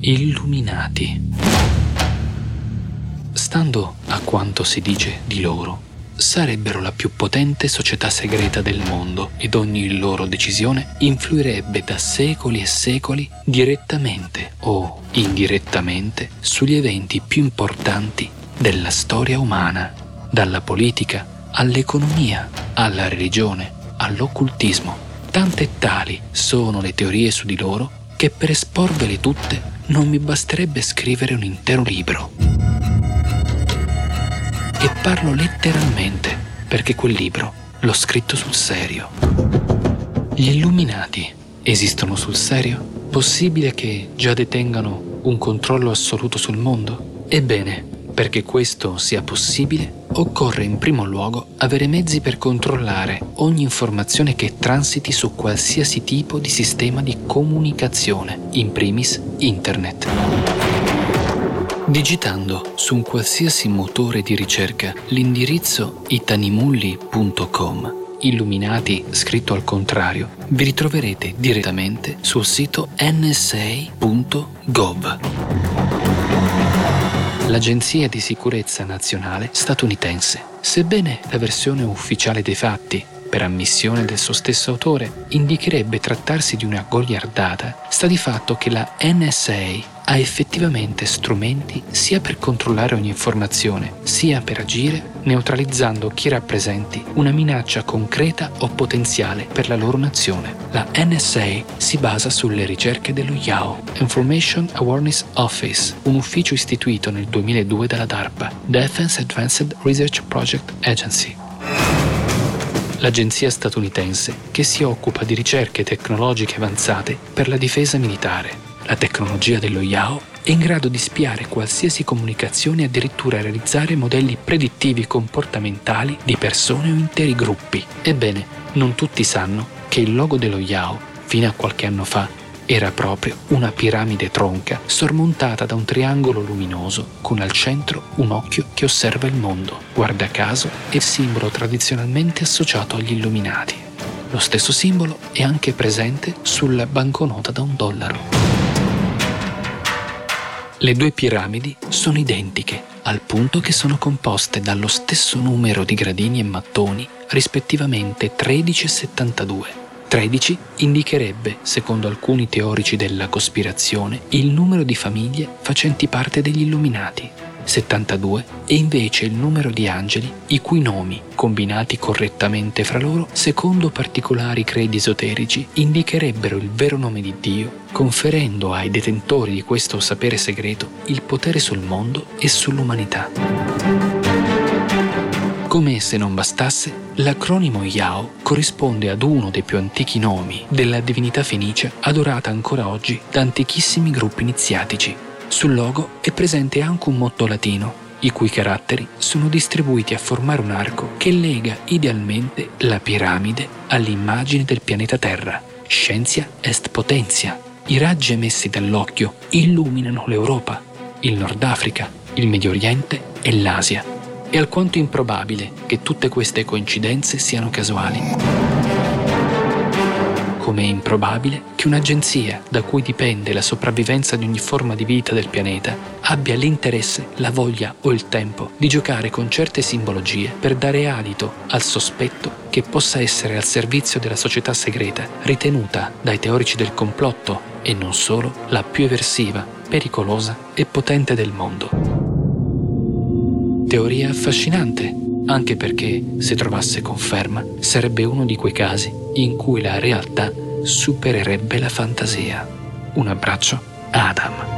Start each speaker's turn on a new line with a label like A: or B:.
A: Illuminati. Stando a quanto si dice di loro, sarebbero la più potente società segreta del mondo ed ogni loro decisione influirebbe da secoli e secoli direttamente o indirettamente sugli eventi più importanti della storia umana, dalla politica all'economia, alla religione, all'occultismo. Tante e tali sono le teorie su di loro che per esporvele tutte non mi basterebbe scrivere un intero libro. E parlo letteralmente, perché quel libro l'ho scritto sul serio. Gli Illuminati esistono sul serio? Possibile che già detengano un controllo assoluto sul mondo? Ebbene, perché questo sia possibile, occorre in primo luogo avere mezzi per controllare ogni informazione che transiti su qualsiasi tipo di sistema di comunicazione, in primis internet. Digitando su un qualsiasi motore di ricerca l'indirizzo itanimulli.com, Illuminati scritto al contrario, vi ritroverete direttamente sul sito nsa.gov. L'Agenzia di Sicurezza Nazionale statunitense. Sebbene la versione ufficiale dei fatti, per ammissione del suo stesso autore, indicherebbe trattarsi di una goliardata, sta di fatto che la NSA ha effettivamente strumenti sia per controllare ogni informazione, sia per agire neutralizzando chi rappresenti una minaccia concreta o potenziale per la loro nazione. La NSA si basa sulle ricerche dello IAO, Information Awareness Office, un ufficio istituito nel 2002 dalla DARPA, Defense Advanced Research Project Agency. L'agenzia statunitense che si occupa di ricerche tecnologiche avanzate per la difesa militare. La tecnologia dello IAO è in grado di spiare qualsiasi comunicazione e addirittura realizzare modelli predittivi comportamentali di persone o interi gruppi. Ebbene, non tutti sanno che il logo dello IAO, fino a qualche anno fa, era proprio una piramide tronca sormontata da un triangolo luminoso con al centro un occhio che osserva il mondo. Guarda caso, è il simbolo tradizionalmente associato agli Illuminati. Lo stesso simbolo è anche presente sulla banconota da $1. Le due piramidi sono identiche, al punto che sono composte dallo stesso numero di gradini e mattoni, rispettivamente 13 e 72. 13 indicherebbe, secondo alcuni teorici della cospirazione, il numero di famiglie facenti parte degli Illuminati. 72 è invece il numero di angeli i cui nomi, combinati correttamente fra loro, secondo particolari credi esoterici, indicherebbero il vero nome di Dio, conferendo ai detentori di questo sapere segreto il potere sul mondo e sull'umanità. Come se non bastasse, l'acronimo Iao corrisponde ad uno dei più antichi nomi della divinità fenicia adorata ancora oggi da antichissimi gruppi iniziatici. Sul logo è presente anche un motto latino, i cui caratteri sono distribuiti a formare un arco che lega idealmente la piramide all'immagine del pianeta Terra. Scientia est potentia. I raggi emessi dall'occhio illuminano l'Europa, il Nord Africa, il Medio Oriente e l'Asia. È alquanto improbabile che tutte queste coincidenze siano casuali. Come è improbabile che un'agenzia da cui dipende la sopravvivenza di ogni forma di vita del pianeta abbia l'interesse, la voglia o il tempo di giocare con certe simbologie per dare adito al sospetto che possa essere al servizio della società segreta ritenuta dai teorici del complotto e non solo la più eversiva, pericolosa e potente del mondo. Teoria affascinante, anche perché, se trovasse conferma, sarebbe uno di quei casi in cui la realtà supererebbe la fantasia. Un abbraccio, Adam.